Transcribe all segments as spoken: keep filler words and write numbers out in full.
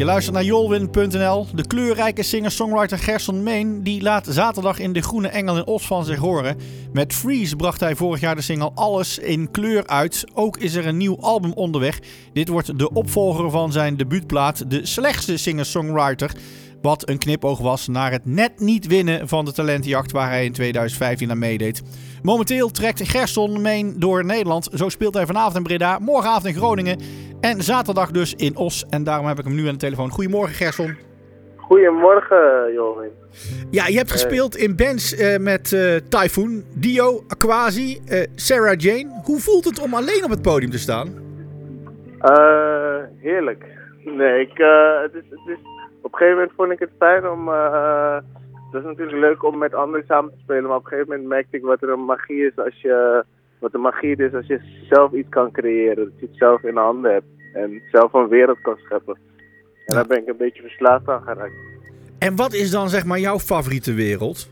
Je luistert naar Jolwin punt n l. De kleurrijke singer-songwriter Gerson Meen die laat zaterdag in De Groene Engel in Os van zich horen. Met Freeze bracht hij vorig jaar de single Alles in Kleur uit. Ook is er een nieuw album onderweg. Dit wordt de opvolger van zijn debuutplaat De Slechtste Singer-Songwriter. Wat een knipoog was naar het net niet winnen van de talentenjacht waar hij in tweeduizend vijftien aan meedeed. Momenteel trekt Gerson Meen door Nederland. Zo speelt hij vanavond in Breda, morgenavond in Groningen en zaterdag dus in Os. En daarom heb ik hem nu aan de telefoon. Goedemorgen Gerson. Goedemorgen Jolwin. Ja, je hebt gespeeld in bands uh, met uh, Typhoon, Dio, Aquasi, uh, Sarah Jane. Hoe voelt het om alleen op het podium te staan? Uh, heerlijk. Nee, ik, uh, het is, het is, op een gegeven moment vond ik het fijn om... Uh, het is natuurlijk leuk om met anderen samen te spelen, maar op een gegeven moment merkte ik wat er een magie is als je... Wat de magie is als je zelf iets kan creëren. Dat je het zelf in de handen hebt. En zelf een wereld kan scheppen. En daar ben ik een beetje verslaafd aan geraakt. En wat is dan zeg maar jouw favoriete wereld?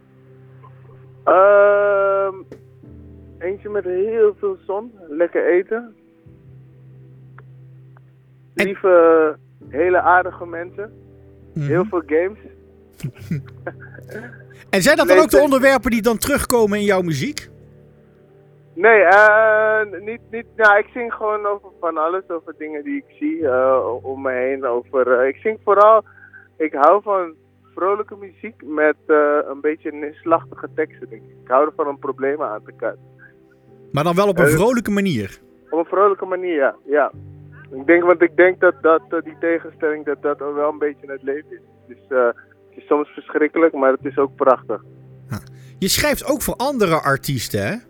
Uh, eentje met heel veel zon. Lekker eten. En... Lieve, hele aardige mensen. Mm-hmm. Heel veel games. En zijn dat dan ook de onderwerpen die dan terugkomen in jouw muziek? Nee, uh, niet, niet, nou, ik zing gewoon over van alles, over dingen die ik zie uh, om me heen. Over, uh, ik zing vooral, ik hou van vrolijke muziek met uh, een beetje neerslachtige teksten, denk ik. Ik hou ervan om problemen aan te kaarten. Maar dan wel op een uh, vrolijke manier? Op een vrolijke manier, ja. ja. Ik denk, want ik denk dat, dat uh, die tegenstelling, dat dat wel een beetje het leven is. Het is, uh, het is soms verschrikkelijk, maar het is ook prachtig. Ha. Je schrijft ook voor andere artiesten, hè?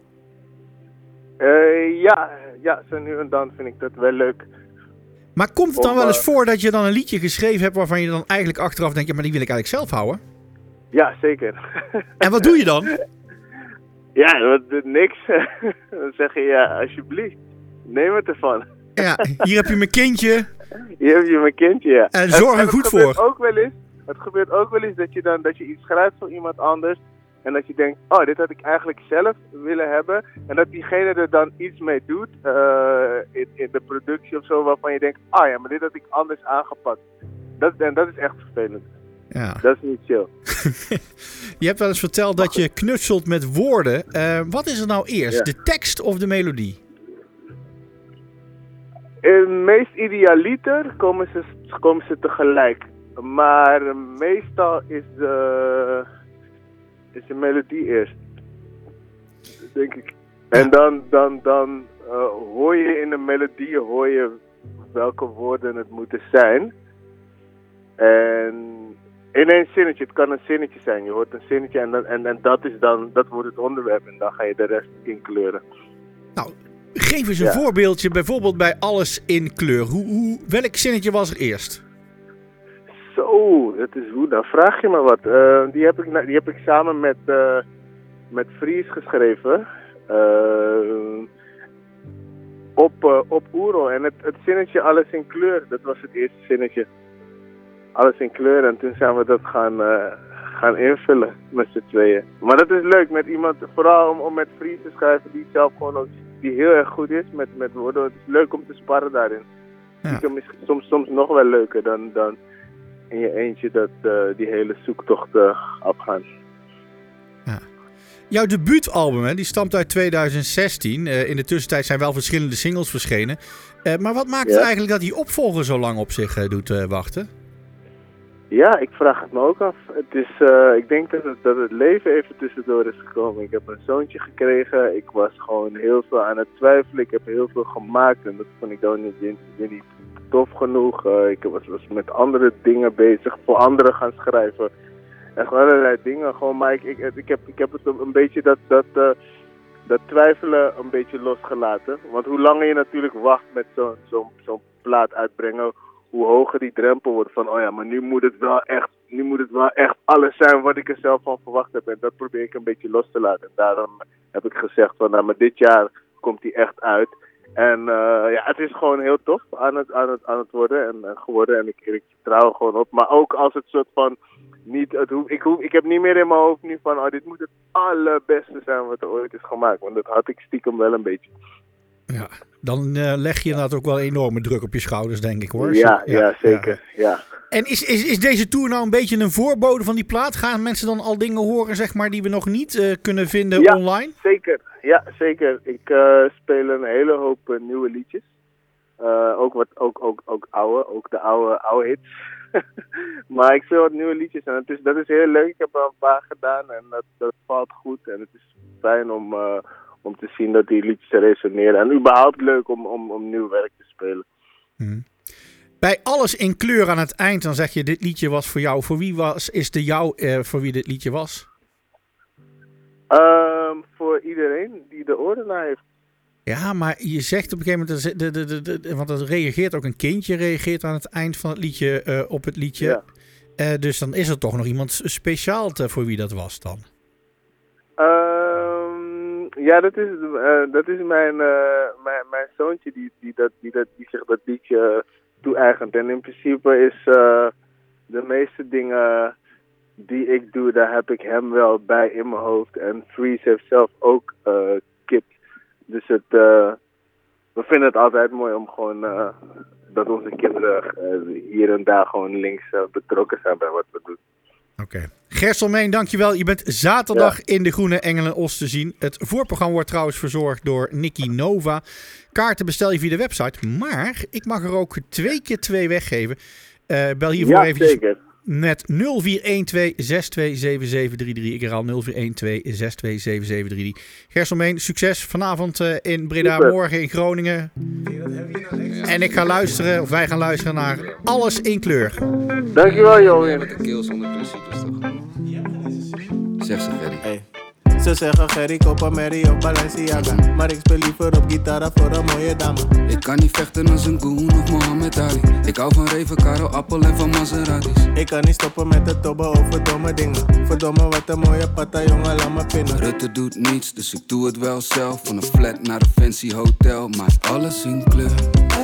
Uh, ja, ja, zo nu en dan vind ik dat wel leuk. Maar komt het dan wel eens voor dat je dan een liedje geschreven hebt waarvan je dan eigenlijk achteraf denkt, ja, maar die wil ik eigenlijk zelf houden? Ja, zeker. En wat doe je dan? Ja, niks. Dan zeg je, ja, alsjeblieft, neem het ervan. Ja, hier heb je mijn kindje. Hier heb je mijn kindje, ja. En zorg er goed voor. Ook wel eens, het gebeurt ook wel eens dat je dan dat je iets schrijft voor iemand anders. En dat je denkt, oh, dit had ik eigenlijk zelf willen hebben. En dat diegene er dan iets mee doet uh, in, in de productie of zo, waarvan je denkt, ah ja, maar dit had ik anders aangepakt. Dat, en dat is echt vervelend. Ja. Dat is niet chill. Je hebt wel eens verteld dat je knutselt met woorden. Uh, wat is er nou eerst, ja. De tekst of de melodie? In meest idealiter komen ze, komen ze tegelijk. Maar meestal is de... is de melodie eerst, denk ik. En dan, dan, dan uh, hoor je in de melodie hoor je welke woorden het moeten zijn. En in één zinnetje, het kan een zinnetje zijn. Je hoort een zinnetje en, dan, en, en dat is dan, dat wordt het onderwerp en dan ga je de rest inkleuren. Nou, geef eens een ja. voorbeeldje, bijvoorbeeld bij Alles in Kleur. Hoe, hoe, welk zinnetje was er eerst? Zo, dat is hoe, dan vraag je me wat. Uh, die, heb ik, die heb ik samen met, uh, met Freeze geschreven. Uh, op, uh, op Oerol. En het, het zinnetje Alles in Kleur, dat was het eerste zinnetje. Alles in Kleur. En toen zijn we dat gaan, uh, gaan invullen met z'n tweeën. Maar dat is leuk met iemand, vooral om, om met Freeze te schrijven die zelf gewoon ook, die heel erg goed is met, met woorden. Het is leuk om te sparren daarin. Ja. Die is soms, soms nog wel leuker dan... dan in je eentje dat uh, die hele zoektocht uh, afgaan. Ja. Jouw debuutalbum, hè, die stamt uit tweeduizend zestien. Uh, in de tussentijd zijn wel verschillende singles verschenen. Uh, maar wat maakt ja. het eigenlijk dat die opvolger zo lang op zich uh, doet uh, wachten? Ja, ik vraag het me ook af. Het is, uh, ik denk dat het, dat het leven even tussendoor is gekomen. Ik heb een zoontje gekregen. Ik was gewoon heel veel aan het twijfelen. Ik heb heel veel gemaakt en dat vond ik dan niet, niet tof genoeg. Uh, ik was, was met andere dingen bezig, voor anderen gaan schrijven. En gewoon allerlei dingen. Gewoon, maar ik, ik, ik, heb, ik heb het een beetje dat, dat, uh, dat twijfelen een beetje losgelaten. Want hoe langer je natuurlijk wacht met zo'n zo, zo plaat uitbrengen, hoe hoger die drempel wordt van, oh ja, maar nu moet het wel echt, nu moet het wel echt alles zijn wat ik er zelf van verwacht heb. En dat probeer ik een beetje los te laten. En daarom heb ik gezegd van, nou, maar dit jaar komt die echt uit. En uh, ja, het is gewoon heel tof aan het, aan het, aan het worden en uh, geworden. En ik, ik vertrouw er gewoon op. Maar ook als het soort van niet, het hoef, ik, hoef, ik heb niet meer in mijn hoofd nu van, oh, dit moet het allerbeste zijn wat er ooit is gemaakt. Want dat had ik stiekem wel een beetje. Ja, dan uh, leg je inderdaad ook wel enorme druk op je schouders, denk ik hoor. Ja, ja, ja zeker. Ja. ja. En is, is, is deze tour nou een beetje een voorbode van die plaat? Gaan mensen dan al dingen horen, zeg maar, die we nog niet uh, kunnen vinden ja, online? Zeker. Ja, zeker. Ik uh, speel een hele hoop uh, nieuwe liedjes. Uh, ook, wat, ook, ook, ook oude, ook de oude, oude hits. Maar ik speel wat nieuwe liedjes en het is, dat is heel leuk. Ik heb er een paar gedaan en dat, dat valt goed. En het is fijn om, uh, om te zien dat die liedjes resoneren. En überhaupt leuk om, om, om nieuw werk te spelen. Hmm. Bij Alles in Kleur aan het eind, dan zeg je dit liedje was voor jou. Voor wie was, is de jou uh, voor wie dit liedje was? Um, voor iedereen die de oren naar heeft. Ja, maar je zegt op een gegeven moment, de, de, de, de, de, want er reageert ook een kindje, reageert aan het eind van het liedje uh, op het liedje. Ja. Uh, dus dan is er toch nog iemand speciaal te, voor wie dat was dan? Um, ja, dat is, uh, dat is mijn, uh, mijn, mijn zoontje die, die, dat, die, dat, die zich dat liedje toe-eigent. En in principe is uh, de meeste dingen die ik doe, daar heb ik hem wel bij in mijn hoofd. En Freeze heeft zelf ook uh, kids. Dus het, uh, we vinden het altijd mooi om gewoon uh, dat onze kinderen uh, hier en daar gewoon links uh, betrokken zijn bij wat we doen. Oké. Okay. Gerselmeen, dankjewel. Je bent zaterdag ja. in de Groene Engelen Os te zien. Het voorprogramma wordt trouwens verzorgd door Nicky Nova. Kaarten bestel je via de website. Maar ik mag er ook twee keer twee weggeven. Uh, bel hiervoor ja, eventjes zeker. Met nul vier een twee zes twee zeven zeven drie drie. Ik herhaal nul vier een twee zes twee zeven zeven drie drie. Gerselmeen, succes vanavond uh, in Breda, super. Morgen in Groningen. En ik ga luisteren, of wij gaan luisteren naar Alles in Kleur. Dankjewel, Johan. Met een keel zonder principes, toch? Zeg ze, Ferry. Hey. Ze zeggen Gerry, koop een Mary of Balenciaga. Maar ik speel liever op gitaar voor een mooie dame. Ik kan niet vechten als een goon of Mohammed Ali. Ik hou van Reven, Caro, Appel en van Maseratis. Ik kan niet stoppen met het tobben over domme dingen. Verdomme wat een mooie patta, jongen, laat me pinnen. Rutte doet niets, dus ik doe het wel zelf. Van een flat naar een fancy hotel, maar alles in kleur.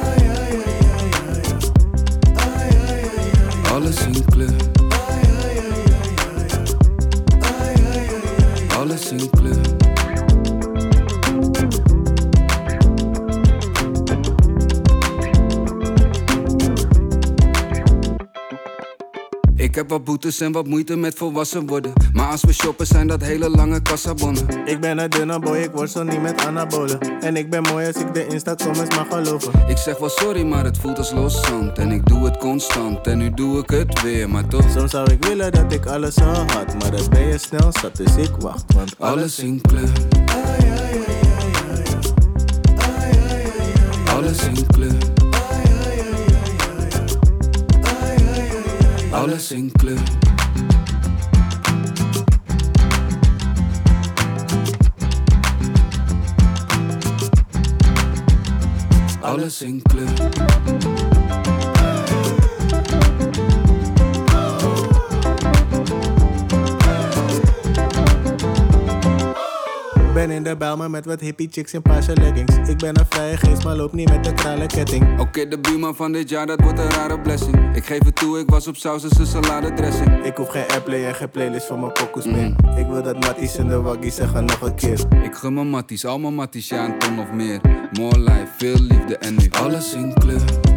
Alles in kleur. Alles in kleur. Ik heb wat boetes en wat moeite met volwassen worden. Maar als we shoppen zijn dat hele lange kassabonnen. Ik ben een dunne boy, ik worstel niet met anabolen. En ik ben mooi als ik de Insta-comments mag geloven. Ik zeg wel sorry, maar het voelt als los zand. En ik doe het constant en nu doe ik het weer, maar toch. Soms zou ik willen dat ik alles al had. Maar dat ben je snel zat, dus ik wacht. Want alles, alles in kleur. Alles in kleur. Alles in kleur. Alles in kleur. Ben in de Bijlmer met wat hippie chicks in paarse leggings. Ik ben een vrije geest, maar loop niet met de kralen ketting. Oké, okay, de buurman van dit jaar, dat wordt een rare blessing. Ik geef het toe, ik was op saus en zijn salade dressing. Ik hoef geen airplay en geen playlist voor mijn pokoes meer. Mm. Ik wil dat Matties en de waggies zeggen nog een keer. Ik gun mijn Matties, al mijn Matties, ja een ton of meer. More life, veel liefde en nu alles in kleur.